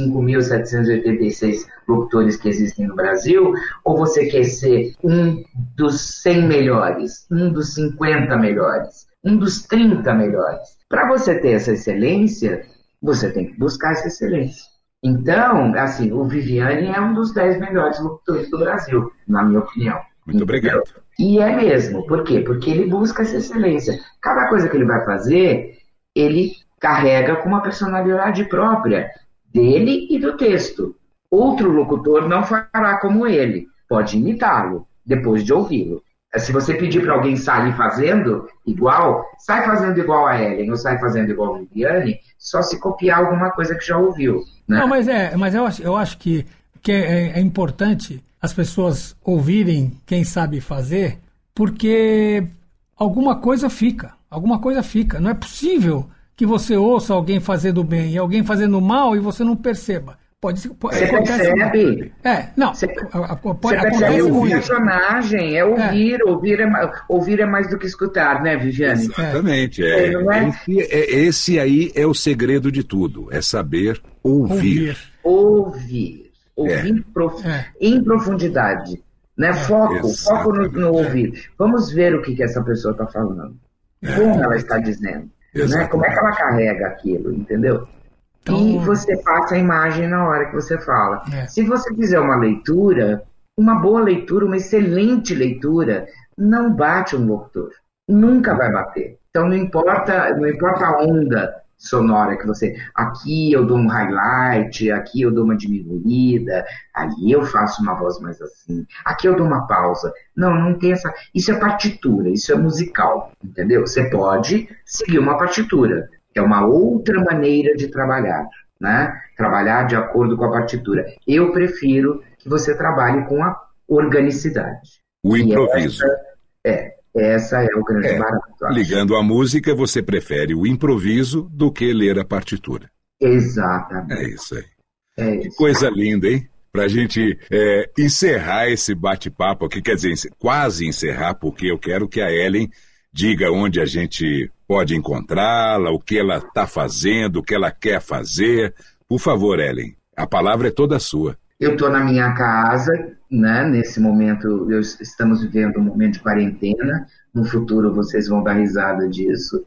5.786 locutores que existem no Brasil? Ou você quer ser um dos 100 melhores, um dos 50 melhores, um dos 30 melhores? Para você ter essa excelência, você tem que buscar essa excelência. Então, assim, o Viviane é um dos 10 melhores locutores do Brasil, na minha opinião. Muito obrigado. E é mesmo. Por quê? Porque ele busca essa excelência. Cada coisa que ele vai fazer, ele carrega com uma personalidade própria dele e do texto. Outro locutor não fará como ele. Pode imitá-lo, depois de ouvi-lo. Se você pedir para alguém sair fazendo igual, sai fazendo igual a Ellen ou sai fazendo igual a Viviane, só se copiar alguma coisa que já ouviu. Né? Não, mas eu acho que é importante as pessoas ouvirem quem sabe fazer, porque alguma coisa fica. Não é possível que você ouça alguém fazendo bem e alguém fazendo mal e você não perceba. Você percebe. Você percebe o personagem, ouvir é mais do que escutar, né, Viviane? Exatamente. Esse aí é o segredo de tudo, é saber ouvir. Ouvir em profundidade, né? Foco no ouvir. Vamos ver o que essa pessoa está falando, como ela está dizendo, né? Como é que ela carrega aquilo, entendeu? Então, e você passa a imagem na hora que você fala. Se você fizer uma leitura, uma boa leitura, uma excelente leitura, não bate um locutor. Nunca vai bater. Então não importa a onda sonora que você... Aqui eu dou um highlight, aqui eu dou uma diminuída, ali eu faço uma voz mais assim, aqui eu dou uma pausa. Não tem essa... Isso é partitura, isso é musical, entendeu? Você pode seguir uma partitura. É uma outra maneira de trabalhar, né? Trabalhar de acordo com a partitura. Eu prefiro que você trabalhe com a organicidade. O improviso. Essa é o grande barato. Ligando a música, você prefere o improviso do que ler a partitura. Exatamente. É isso aí. Que coisa linda, hein? Pra gente encerrar esse bate-papo aqui, quer dizer, quase encerrar, porque eu quero que a Ellen diga onde a gente pode encontrá-la, o que ela está fazendo, o que ela quer fazer. Por favor, Ellen, a palavra é toda sua. Eu estou na minha casa, né? Nesse momento, estamos vivendo um momento de quarentena. No futuro vocês vão dar risada disso.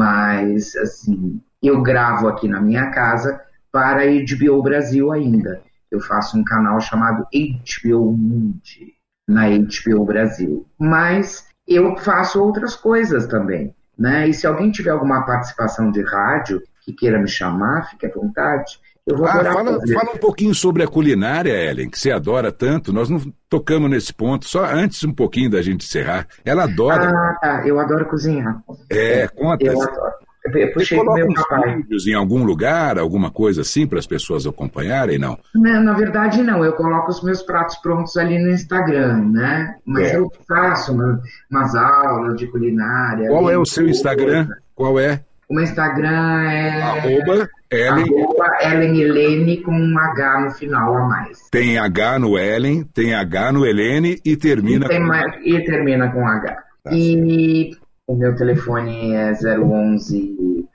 Mas, assim, eu gravo aqui na minha casa para a HBO Brasil ainda. Eu faço um canal chamado HBO Mundi, na HBO Brasil. Mas eu faço outras coisas também, né? E se alguém tiver alguma participação de rádio que queira me chamar, fique à vontade. Eu vou fala um pouquinho sobre a culinária, Ellen, que você adora tanto. Nós não tocamos nesse ponto, só antes um pouquinho da gente encerrar. Ela adora. Eu adoro cozinhar. Conta. Eu adoro. Eu puxei você coloca meu papai. Vídeos em algum lugar, alguma coisa assim, para as pessoas acompanharem, não? Na verdade, não. Eu coloco os meus pratos prontos ali no Instagram, né? Mas eu faço umas aulas de culinária. Qual é o seu Instagram? Qual é? O meu Instagram é... Ellen Helene com um H no final a mais. Tem H no Ellen, tem H no Helene e termina e termina com H. E o meu telefone é 011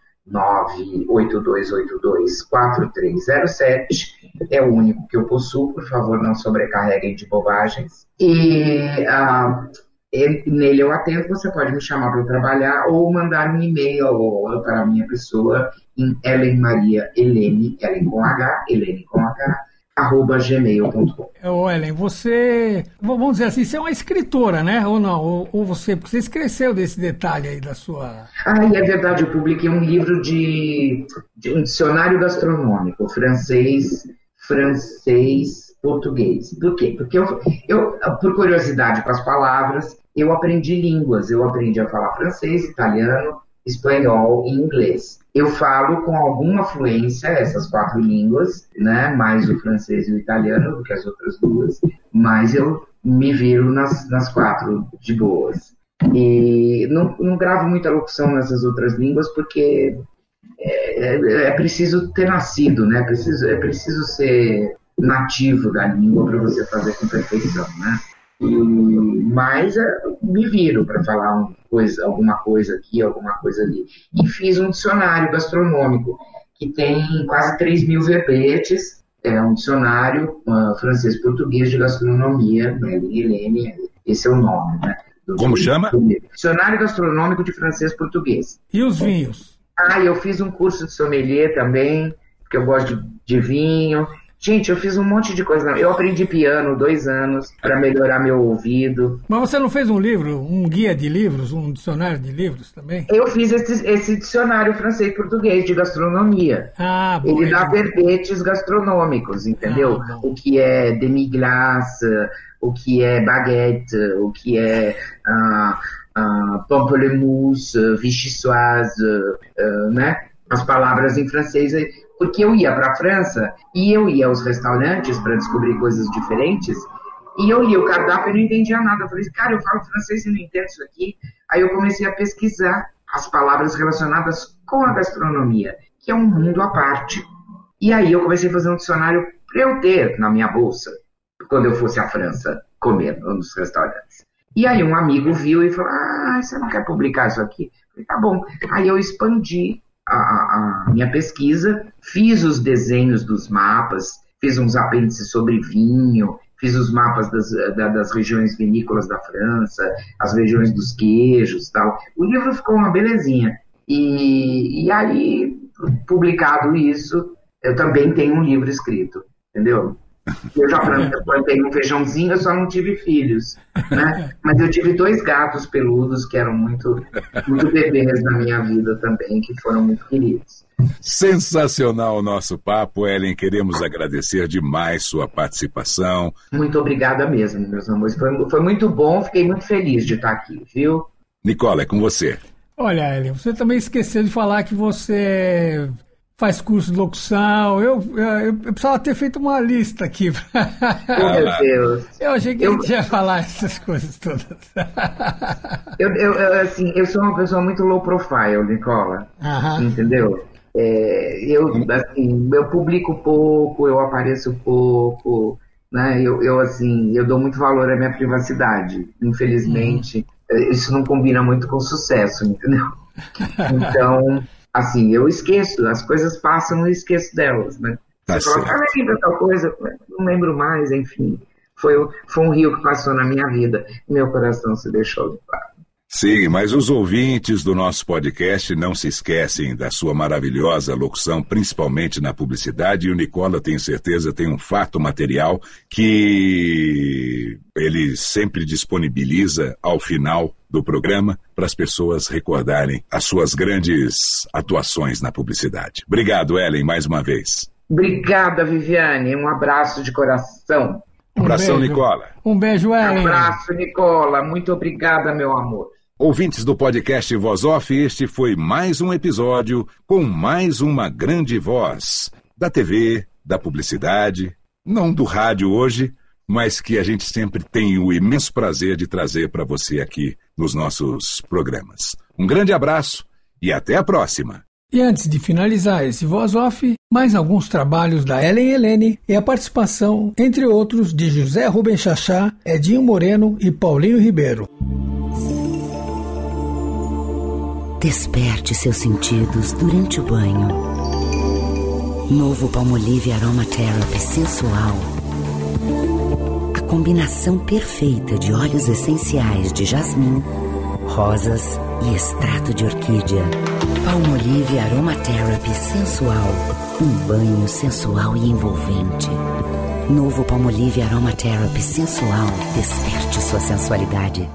98282 4307. É o único que eu possuo. Por favor, não sobrecarreguem de bobagens. E nele eu atendo. Você pode me chamar para trabalhar ou mandar um e-mail para a minha pessoa em Ellen Maria Helene, Ellen com H, Helene com H, @gmail.com. Ellen, você, vamos dizer assim, você é uma escritora, né? Ou não? Ou você esqueceu desse detalhe aí da sua... É verdade, eu publiquei um livro de um dicionário gastronômico, francês-português. Por quê? Porque eu, por curiosidade com as palavras, eu aprendi línguas. Eu aprendi a falar francês, italiano, espanhol e inglês. Eu falo com alguma fluência essas 4 línguas, né? Mais o francês e o italiano do que as outras 2, mas eu me viro nas 4 de boas. E não gravo muita locução nessas outras línguas porque é preciso ter nascido, né? É preciso ser nativo da língua para você fazer com perfeição, né? Mas me viro para falar alguma coisa aqui, alguma coisa ali. E fiz um dicionário gastronômico que tem quase 3.000 verbetes. É um dicionário francês-português de gastronomia, né? Helene, esse é o nome, né? Como chama? Dicionário Gastronômico de Francês-Português. E os vinhos? Eu fiz um curso de sommelier também, porque eu gosto de vinho. Gente, eu fiz um monte de coisa. Eu aprendi piano 2 anos para melhorar meu ouvido. Mas você não fez um livro, um guia de livros, um dicionário de livros também? Eu fiz esse dicionário francês-português de gastronomia. Bom, ele dá verbetes gastronômicos, entendeu? O que é demi-glace, o que é baguette, o que é pamplemousse, vichyssoise, né? As palavras em francês, porque eu ia para a França e eu ia aos restaurantes para descobrir coisas diferentes e eu lia o cardápio e não entendia nada. Eu falei, cara, eu falo francês e não entendo isso aqui. Aí eu comecei a pesquisar as palavras relacionadas com a gastronomia, que é um mundo à parte. E aí eu comecei a fazer um dicionário para eu ter na minha bolsa quando eu fosse à França comer nos restaurantes. E aí um amigo viu e falou, você não quer publicar isso aqui? Eu falei, tá bom. Aí eu expandi a minha pesquisa, fiz os desenhos dos mapas, fiz uns apêndices sobre vinho, fiz os mapas das regiões vinícolas da França, as regiões dos queijos e tal. O livro ficou uma belezinha. E aí, publicado isso, eu também tenho um livro escrito, entendeu? Eu já plantei um feijãozinho, eu só não tive filhos, né? Mas eu tive 2 gatos peludos que eram muito bebês na minha vida também, que foram muito queridos. Sensacional o nosso papo, Ellen. Queremos agradecer demais sua participação. Muito obrigada mesmo, meus amores. Foi muito bom, fiquei muito feliz de estar aqui, viu? Nicola, é com você. Olha, Ellen, você também esqueceu de falar que você faz curso de locução. Eu precisava ter feito uma lista aqui. Meu Deus. Eu achei que eu ia falar essas coisas todas. Eu sou uma pessoa muito low profile, Nicola. Entendeu? Eu publico pouco, eu apareço pouco, né? Eu dou muito valor à minha privacidade. Infelizmente, isso não combina muito com sucesso, entendeu? Então, eu esqueço, as coisas passam e eu esqueço delas, né? Você fala, lembra tal coisa? Não lembro mais, enfim. Foi um rio que passou na minha vida. Meu coração se deixou de lado. Sim, mas os ouvintes do nosso podcast não se esquecem da sua maravilhosa locução, principalmente na publicidade, e o Nicola, tenho certeza, tem um fato material que ele sempre disponibiliza ao final do programa para as pessoas recordarem as suas grandes atuações na publicidade. Obrigado, Ellen, mais uma vez. Obrigada, Viviane. Um abraço de coração. Abração, Nicola. Um beijo, Ellen. Um abraço, Nicola. Muito obrigada, meu amor. Ouvintes do podcast Voz Off, este foi mais um episódio com mais uma grande voz da TV, da publicidade, não do rádio hoje, mas que a gente sempre tem o imenso prazer de trazer para você aqui nos nossos programas. Um grande abraço e até a próxima! E antes de finalizar esse Voz Off, mais alguns trabalhos da Ellen Helene e a participação, entre outros, de José Rubens Chachá, Edinho Moreno e Paulinho Ribeiro. Desperte seus sentidos durante o banho. Novo Palmolive Aromatherapy sensual. A combinação perfeita de óleos essenciais de jasmim, rosas e extrato de orquídea. Palmolive Aromatherapy sensual. Um banho sensual e envolvente. Novo Palmolive Aromatherapy sensual. Desperte sua sensualidade.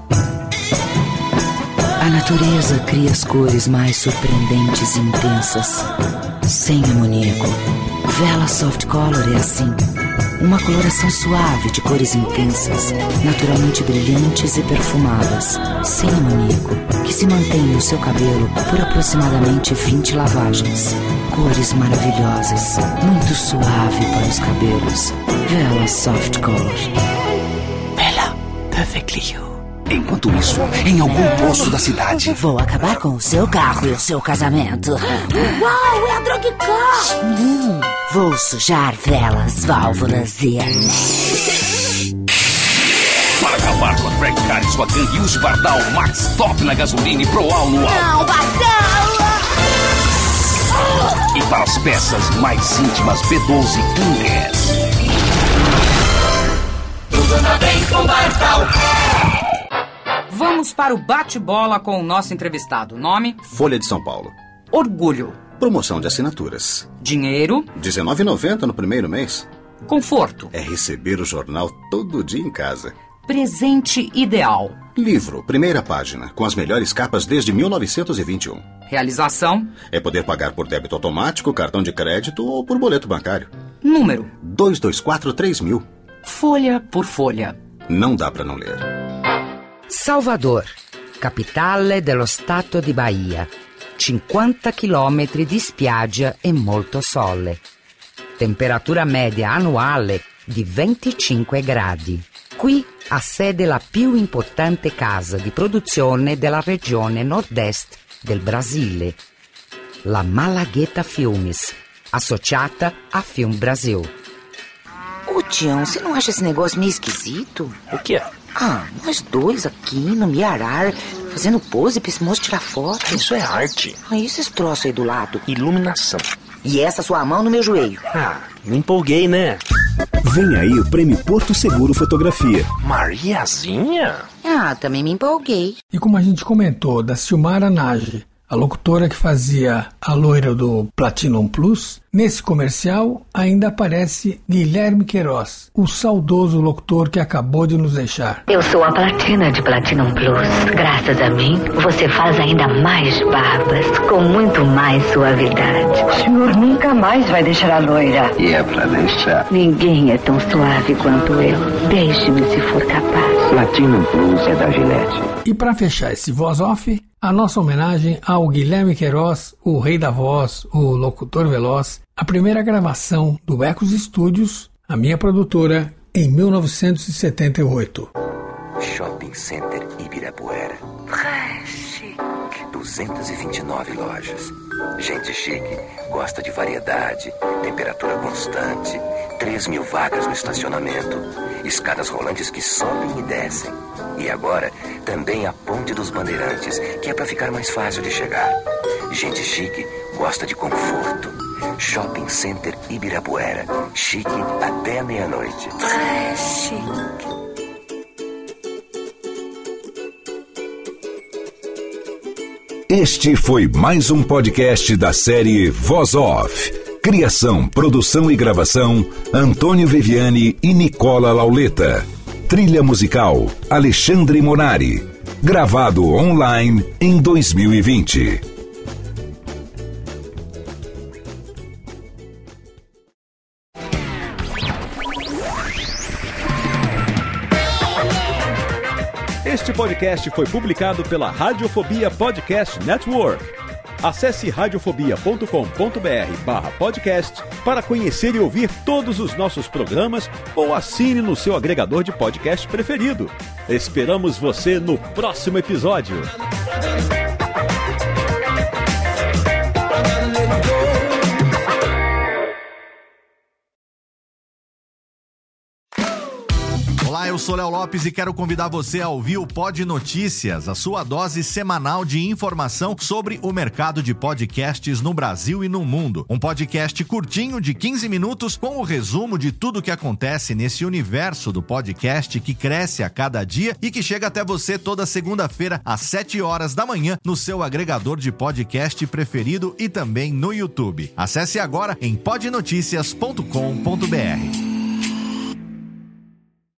A natureza cria as cores mais surpreendentes e intensas, sem amoníaco. Vela Soft Color é assim. Uma coloração suave de cores intensas, naturalmente brilhantes e perfumadas, sem amoníaco, que se mantém no seu cabelo por aproximadamente 20 lavagens. Cores maravilhosas, muito suave para os cabelos. Vela Soft Color. Vela Perfectly You. Enquanto isso, em algum posto da cidade... Vou acabar com o seu carro e o seu casamento. Uau, é a Drug Car! Vou sujar velas, válvulas e anéis. Para acabar com a Drag Car e sua gangue, use Bardal Max Top na gasolina e Proal no álcool. Não, Bardal! E para as peças mais íntimas, B12 Clean Gas. Tudo na bem com Bardal. Vamos para o bate-bola com o nosso entrevistado. Nome? Folha de São Paulo. Orgulho. Promoção de assinaturas. Dinheiro? R$19,90 no primeiro mês. Conforto. É receber o jornal todo dia em casa. Presente ideal. Livro, primeira página, com as melhores capas desde 1921. Realização? É poder pagar por débito automático, cartão de crédito ou por boleto bancário. Número? 224-3000. Folha por folha. Não dá para não ler. Salvador, capitale dello Stato di Bahia. 50 km di spiaggia e molto sole. Temperatura media annuale di 25 gradi. Qui ha sede la più importante casa di produzione della regione nord-est del Brasile, la Malagueta Filmes, associata a Film Brasil. Ô, Tião, você não acha esse negócio meio esquisito? O quê? Nós dois aqui no Miarar, fazendo pose pra esse moço tirar foto. Isso é arte. E esses troços aí do lado? Iluminação. E essa sua mão no meu joelho? Me empolguei, né? Vem aí o Prêmio Porto Seguro Fotografia. Mariazinha? Também me empolguei. E como a gente comentou da Silmara Nage, a locutora que fazia a loira do Platinum Plus, nesse comercial ainda aparece Guilherme Queiroz, o saudoso locutor que acabou de nos deixar. Eu sou a platina de Platinum Plus. Graças a mim, você faz ainda mais barbas, com muito mais suavidade. O senhor nunca mais vai deixar a loira. E é pra deixar. Ninguém é tão suave quanto eu. Deixe-me se for capaz. Platinum Plus é da Gillette. E para fechar esse Voz Off, a nossa homenagem ao Guilherme Queiroz, o rei da voz, o locutor veloz, a primeira gravação do Ecos Studios, a minha produtora, em 1978. Shopping Center Ibirapuera. Chique. 229 lojas. Gente chique, gosta de variedade, temperatura constante, 3.000 vagas no estacionamento, escadas rolantes que sobem e descem. E agora, também a Ponte dos Bandeirantes, que é para ficar mais fácil de chegar. Gente chique, gosta de conforto. Shopping Center Ibirapuera. Chique até a meia-noite. Chique. Este foi mais um podcast da série Voz Off. Criação, produção e gravação, Antônio Viviani e Nicola Lauleta. Trilha musical, Alexandre Monari. Gravado online em 2020. Este podcast foi publicado pela Radiofobia Podcast Network. Acesse radiofobia.com.br/podcast para conhecer e ouvir todos os nossos programas ou assine no seu agregador de podcast preferido. Esperamos você no próximo episódio. Olá, eu sou Léo Lopes e quero convidar você a ouvir o Pod Notícias, a sua dose semanal de informação sobre o mercado de podcasts no Brasil e no mundo. Um podcast curtinho de 15 minutos com o resumo de tudo que acontece nesse universo do podcast que cresce a cada dia e que chega até você toda segunda-feira às 7 horas da manhã no seu agregador de podcast preferido e também no YouTube. Acesse agora em podnoticias.com.br.